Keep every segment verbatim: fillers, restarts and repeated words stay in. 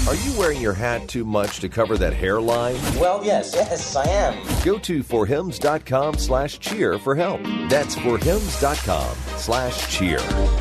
Are you wearing your hat too much to cover that hairline? Well, yes, yes, I am. Go to forhims.com slash cheer for help. That's forhims.com slash cheer.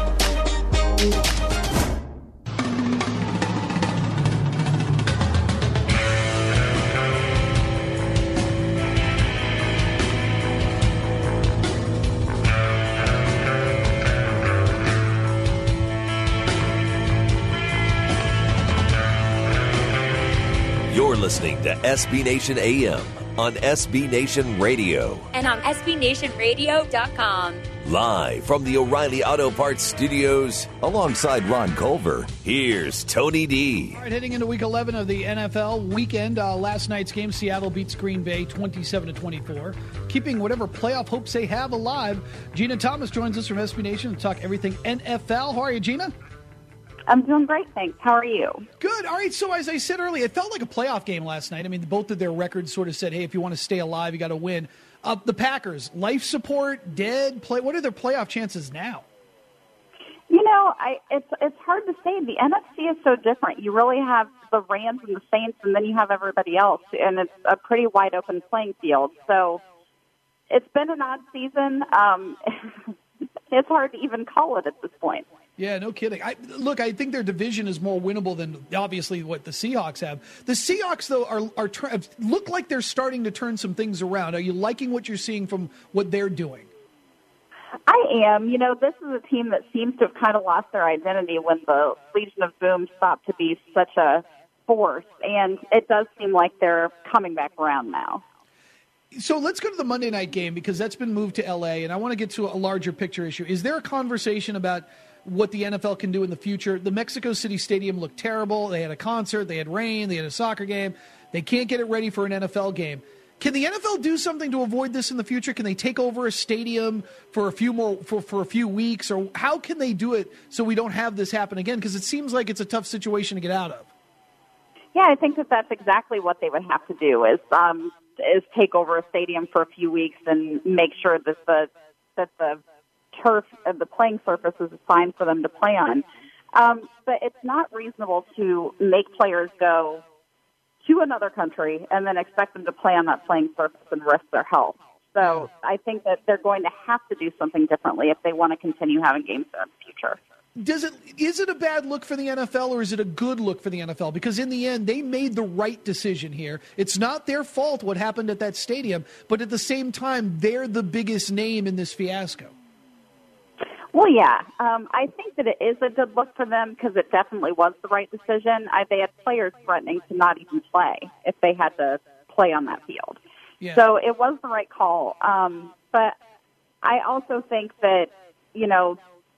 You're listening to S B Nation A M on S B Nation Radio. And on S B Nation Radio dot com. Live from the O'Reilly Auto Parts Studios, alongside Ron Culver, here's Tony D. All right, heading into Week eleven of the N F L weekend, uh, last night's game, Seattle beats Green Bay twenty-seven to twenty-four, keeping whatever playoff hopes they have alive. Gina Thomas joins us from S B Nation to talk everything N F L. How are you, Gina? I'm doing great, thanks. How are you? Good. All right, so as I said earlier, it felt like a playoff game last night. I mean, both of their records sort of said, hey, if you want to stay alive, you got to win. Uh, the Packers, life support, dead, play. What are their playoff chances now? You know, I, it's it's hard to say. The N F C is so different. You really have the Rams and the Saints, and then you have everybody else, and it's a pretty wide open playing field. So it's been an odd season. Um, it's hard to even call it at this point. Yeah, no kidding. I, look, I think their division is more winnable than obviously what the Seahawks have. The Seahawks, though, are are look like they're starting to turn some things around. Are you liking what you're seeing from what they're doing? I am. You know, this is a team that seems to have kind of lost their identity when the Legion of Boom stopped to be such a force, and it does seem like they're coming back around now. So let's go to the Monday night game because that's been moved to L A, and I want to get to a larger picture issue. Is there a conversation about what the N F L can do in the future? The Mexico City Stadium looked terrible. They had a concert. They had rain. They had a soccer game. They can't get it ready for an N F L game. Can the N F L do something to avoid this in the future? Can they take over a stadium for a few more for, for a few weeks? Or how can they do it so we don't have this happen again? Because it seems like it's a tough situation to get out of. Yeah, I think that that's exactly what they would have to do is um, is take over a stadium for a few weeks and make sure that the that the turf and the playing surface is fine for them to play on. Um, but it's not reasonable to make players go to another country and then expect them to play on that playing surface and risk their health. So I think that they're going to have to do something differently if they want to continue having games in the future. Does it is it a bad look for the N F L or is it a good look for the N F L? Because in the end, they made the right decision here. It's not their fault what happened at that stadium, but at the same time, they're the biggest name in this fiasco. Well, yeah. Um, I think that it is a good look for them because it definitely was the right decision. I, they had players threatening to not even play if they had to play on that field. Yeah. So it was the right call. Um, but I also think that, you know,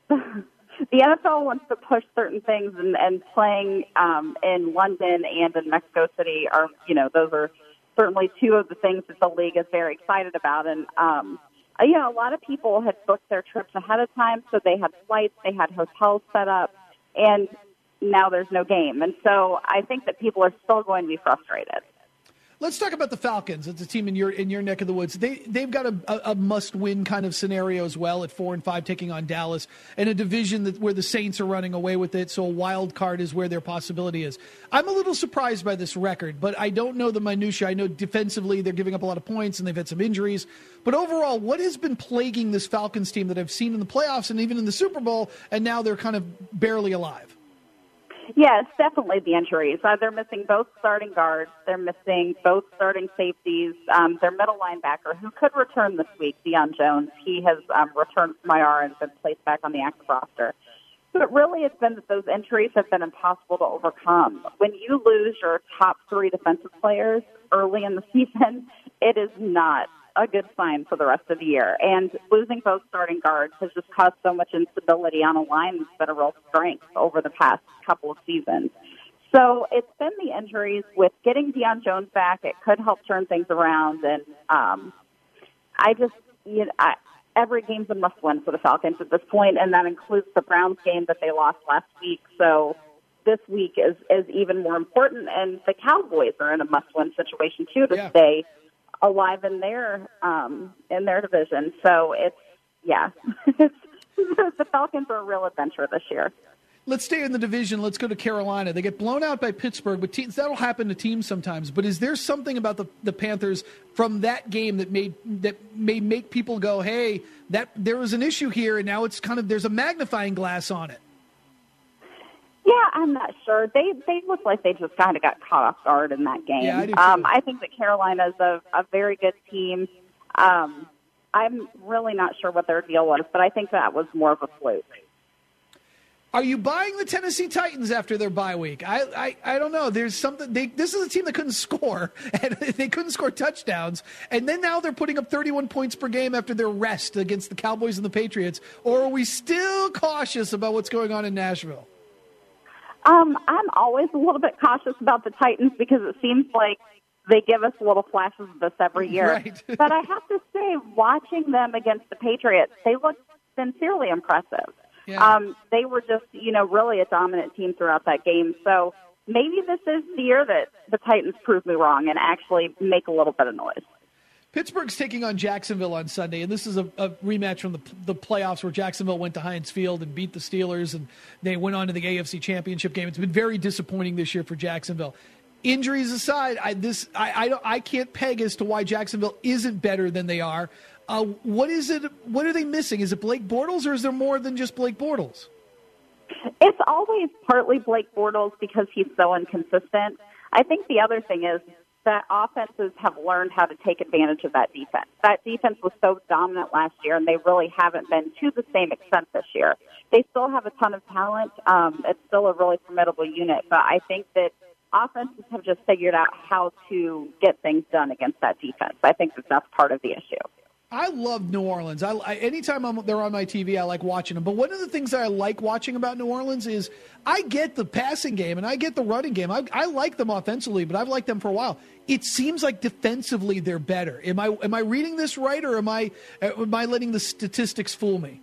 the N F L wants to push certain things, and, and playing um, in London and in Mexico City are, you know, those are certainly two of the things that the league is very excited about. And, um, you know, a lot of people had booked their trips ahead of time, so they had flights, they had hotels set up, and now there's no game. And so I think that people are still going to be frustrated. Let's talk about the Falcons. It's a team in your in your neck of the woods. They they've got a, a, a must-win kind of scenario as well at four and five, taking on Dallas, and a division that where the Saints are running away with it. So a wild card is where their possibility is. I'm a little surprised by this record, but I don't know the minutia. I know defensively they're giving up a lot of points and they've had some injuries. But overall, what has been plaguing this Falcons team that I've seen in the playoffs and even in the Super Bowl, and now they're kind of barely alive? Yeah, it's definitely the injuries. Uh, they're missing both starting guards. They're missing both starting safeties. Um, their middle linebacker, who could return this week, Deion Jones, he has um, returned from I R and been placed back on the active roster. But really, it's been that those injuries have been impossible to overcome. When you lose your top three defensive players early in the season, it is not a good sign for the rest of the year. And losing both starting guards has just caused so much instability on a line that's been a real strength over the past couple of seasons. So it's been the injuries. With getting Deion Jones back, it could help turn things around. And um, I just, you know, I, every game's a must-win for the Falcons at this point, and that includes the Browns game that they lost last week. So this week is, is even more important, and the Cowboys are in a must-win situation, too, to yeah. stay alive in their um, in their division. So it's, yeah, it's, the Falcons are a real adventure this year. let's stay in the division. Let's go to Carolina. They get blown out by Pittsburgh, but teams, that'll happen to teams sometimes. But is there something about the, the Panthers from that game that made that may make people go, hey, that there was an issue here, and now it's kind of there's a magnifying glass on it? Yeah, I'm not sure. They they look like they just kind of got caught off guard in that game. Yeah, I do too. Um, I think that Carolina's a, a very good team. Um, I'm really not sure what their deal was, but I think that was more of a fluke. Are you buying the Tennessee Titans after their bye week? I, I, I don't know. There's something. They, this is a team that couldn't score, and they couldn't score touchdowns, and then now they're putting up thirty-one points per game after their rest against the Cowboys and the Patriots. Or are we still cautious about what's going on in Nashville? Um, I'm always a little bit cautious about the Titans because it seems like they give us little flashes of this every year. Right. But I have to say, watching them against the Patriots, they look sincerely impressive. Yeah. Um, they were just, you know, really a dominant team throughout that game. So maybe this is the year that the Titans prove me wrong and actually make a little bit of noise. Pittsburgh's taking on Jacksonville on Sunday, and this is a, a rematch from the, the playoffs where Jacksonville went to Heinz Field and beat the Steelers, and they went on to the A F C Championship game. It's been very disappointing this year for Jacksonville. Injuries aside, I, this I, I, don't, I can't peg as to why Jacksonville isn't better than they are. Uh, what is it? What are they missing? Is it Blake Bortles, or is there more than just Blake Bortles? It's always partly Blake Bortles because he's so inconsistent. I think the other thing is that offenses have learned how to take advantage of that defense. That defense was so dominant last year, and they really haven't been to the same extent this year. They still have a ton of talent. Um, it's still a really formidable unit, but I think that offenses have just figured out how to get things done against that defense. I think that that's part of the issue. I love New Orleans. I, I anytime I'm, they're on my T V, I like watching them. But one of the things that I like watching about New Orleans is I get the passing game and I get the running game. I, I like them offensively, but I've liked them for a while. It seems like defensively they're better. Am I am I reading this right, or am I am I letting the statistics fool me?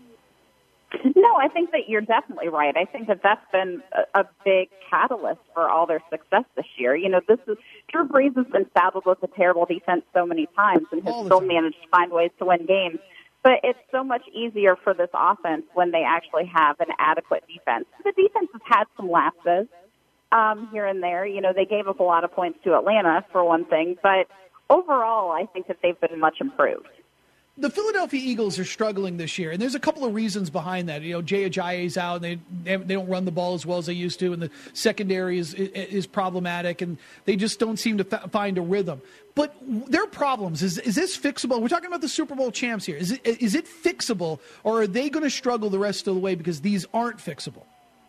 No, I think that you're definitely right. I think that that's been a, a big catalyst for all their success this year. You know, this is Drew Brees has been saddled with a terrible defense so many times and has still time. managed to find ways to win games. But it's so much easier for this offense when they actually have an adequate defense. The defense has had some lapses um, here and there. You know, they gave up a lot of points to Atlanta, for one thing. But overall, I think that they've been much improved. The Philadelphia Eagles are struggling this year, and there's a couple of reasons behind that. You know, Jay Ajayi's out, and they they don't run the ball as well as they used to, and the secondary is is problematic, and they just don't seem to f- find a rhythm. But their problems, is is this fixable? We're talking about the Super Bowl champs here. Is it is it fixable, or are they going to struggle the rest of the way because these aren't fixable?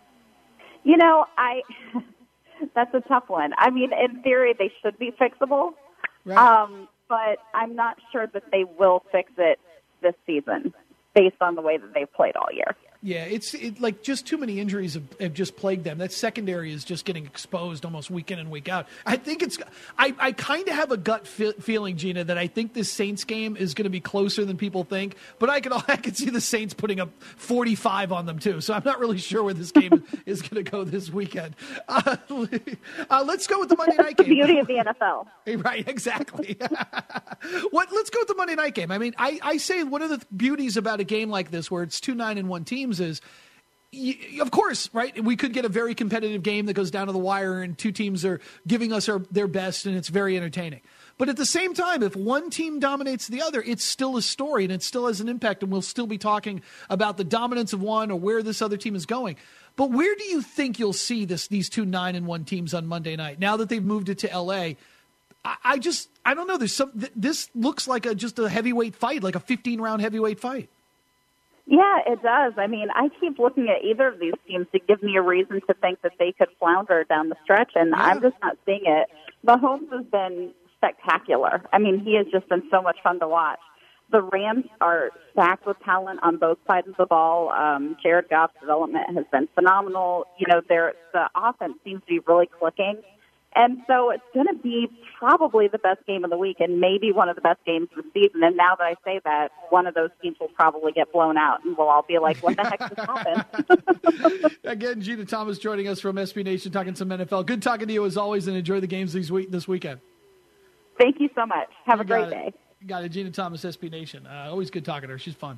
You know, I that's a tough one. I mean, in theory, they should be fixable. Right. Um, but I'm not sure that they will fix it this season based on the way that they've played all year. Yeah, it's it, like just too many injuries have, have just plagued them. That secondary is just getting exposed almost week in and week out. I think it's – I, I kind of have a gut fe- feeling, Gina, that I think this Saints game is going to be closer than people think. But I could I could see the Saints putting up forty-five on them too. So I'm not really sure where this game is going to go this weekend. Uh, uh, let's go with the Monday night game. The beauty of the N F L. Right, exactly. what? Let's go with the Monday night game. I mean, I, I say one of the beauties about a game like this where it's two nine and one teams is, you, of course, right, we could get a very competitive game that goes down to the wire and two teams are giving us our, their best and it's very entertaining. But at the same time, if one team dominates the other, it's still a story and it still has an impact, and we'll still be talking about the dominance of one or where this other team is going. But where do you think you'll see this these two nine and one teams on Monday night now that they've moved it to L A? I, I just I don't know. There's some. Th- this looks like a just a heavyweight fight, like a fifteen round heavyweight fight. Yeah, it does. I mean, I keep looking at either of these teams to give me a reason to think that they could flounder down the stretch, and yeah. I'm just not seeing it. Mahomes has been spectacular. I mean, he has just been so much fun to watch. The Rams are stacked with talent on both sides of the ball. Um, Jared Goff's development has been phenomenal. You know, the offense seems to be really clicking. And so it's going to be probably the best game of the week and maybe one of the best games of the season. And now that I say that, one of those teams will probably get blown out, and we'll all be like, what the heck just happened? Again, Gina Thomas joining us from S B Nation, talking some N F L. Good talking to you as always, and enjoy the games these week, this weekend. Thank you so much. Have you a great it. day. Got it. Gina Thomas, S B Nation. Uh, always good talking to her. She's fun.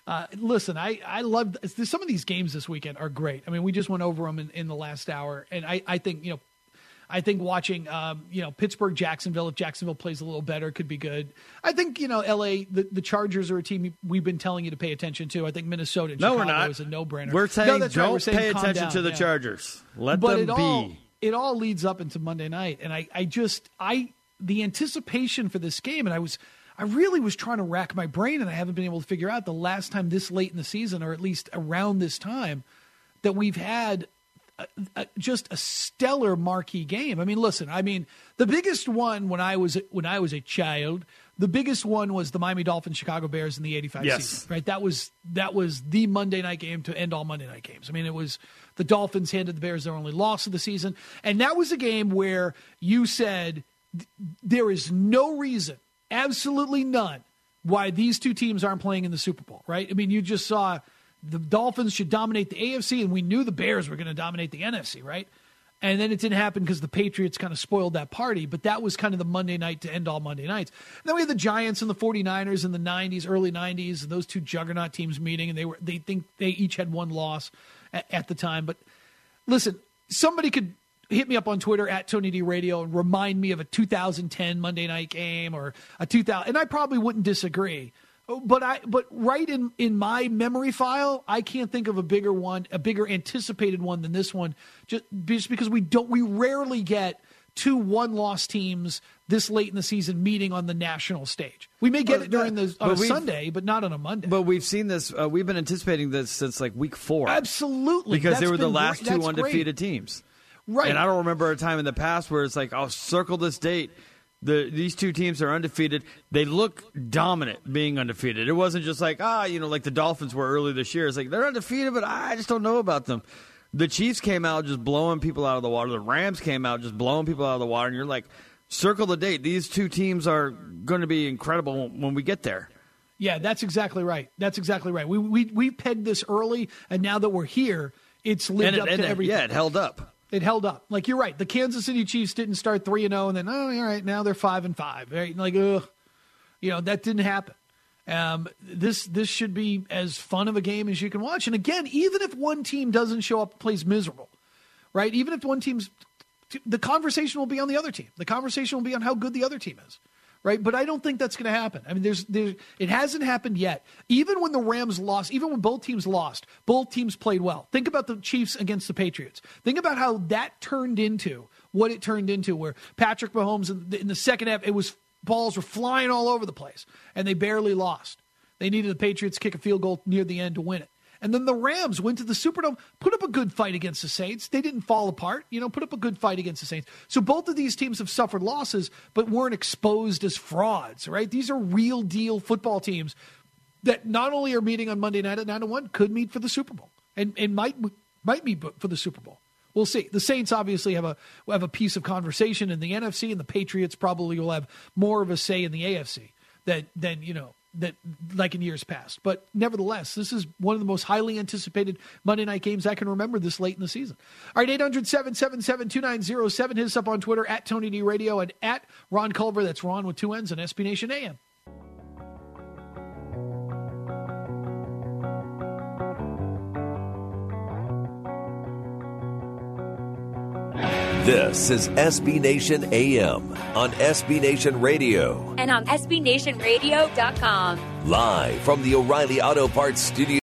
Uh, listen, I, I love some of these games this weekend are great. I mean, we just went over them in, in the last hour, and I, I think, you know, I think watching, um, you know, Pittsburgh, Jacksonville, if Jacksonville plays a little better, could be good. I think, you know, L A, the, the Chargers are a team we've been telling you to pay attention to. I think Minnesota and no, Chicago we're not. is a no-brainer. We're saying no, that's don't right. We're saying pay attention down. to the yeah. Chargers. Let but them it be. All, it all leads up into Monday night, and I, I just, I, the anticipation for this game, and I was, I really was trying to rack my brain, and I haven't been able to figure out the last time this late in the season, or at least around this time, that we've had a, a, just a stellar marquee game. I mean, listen, I mean, the biggest one when I was when I was a child, the biggest one was the Miami Dolphins Chicago Bears in the eighty-five yes. season, right? That was that was the Monday night game to end all Monday night games. I mean, it was the Dolphins handed the Bears their only loss of the season, and that was a game where you said there is no reason, absolutely none, why these two teams aren't playing in the Super Bowl, right? I mean, you just saw the Dolphins should dominate the A F C, and we knew the Bears were going to dominate the N F C, right? And then it didn't happen because the Patriots kind of spoiled that party, but that was kind of the Monday night to end all Monday nights. And then we had the Giants and the forty-niners in the nineties, early nineties, and those two juggernaut teams meeting, and they were they think they each had one loss at, at the time. But listen, somebody could hit me up on Twitter at Tony D Radio and remind me of a two thousand ten Monday night game or a two thousand, and I probably wouldn't disagree. But I, but right in, in my memory file, I can't think of a bigger one, a bigger anticipated one than this one, just, just because we don't, we rarely get two one-loss teams this late in the season meeting on the national stage. We may get well, it during the on a Sunday, but not on a Monday. But we've seen this. Uh, we've been anticipating this since like week four. Absolutely, because That's they were the been last great. two That's undefeated great. teams. Right. And I don't remember a time in the past where it's like, I'll circle this date. The, these two teams are undefeated. They look dominant being undefeated. It wasn't just like, ah, you know, like the Dolphins were early this year. It's like, they're undefeated, but I just don't know about them. The Chiefs came out just blowing people out of the water. The Rams came out just blowing people out of the water. And you're like, circle the date. These two teams are going to be incredible when we get there. Yeah, that's exactly right. That's exactly right. We we we pegged this early, and now that we're here, it's lived and it, up and to it, everything. Yeah, it held up. It held up. Like, you're right. The Kansas City Chiefs didn't start three and zero, and then oh, all right, now they're five and five. Right? Like, ugh, you know, that didn't happen. Um, this this should be as fun of a game as you can watch. And again, even if one team doesn't show up, plays miserable, right? Even if one team's, the conversation will be on the other team. The conversation will be on how good the other team is. Right, but I don't think that's going to happen. I mean, there's, there's, it hasn't happened yet. Even when the Rams lost, even when both teams lost, both teams played well. Think about the Chiefs against the Patriots. Think about how that turned into what it turned into, where Patrick Mahomes in the, in the second half, it was balls were flying all over the place, and they barely lost. They needed the Patriots to kick a field goal near the end to win it. And then the Rams went to the Superdome, put up a good fight against the Saints. They didn't fall apart, you know, put up a good fight against the Saints. So both of these teams have suffered losses, but weren't exposed as frauds, right? These are real deal football teams that not only are meeting on Monday night at nine to one, could meet for the Super Bowl and, and might might meet for the Super Bowl. We'll see. The Saints obviously have a have a piece of conversation in the N F C, and the Patriots probably will have more of a say in the A F C than, than you know, that like in years past. But nevertheless, this is one of the most highly anticipated Monday night games I can remember this late in the season. All right, eight hundred, seven seven seven, two nine zero seven. Hit us up on Twitter at Tony D Radio and at Ron Culver. That's Ron with two N's and S B Nation A M. This is S B Nation A M on S B Nation Radio. And on S B Nation Radio dot com. Live from the O'Reilly Auto Parts Studio.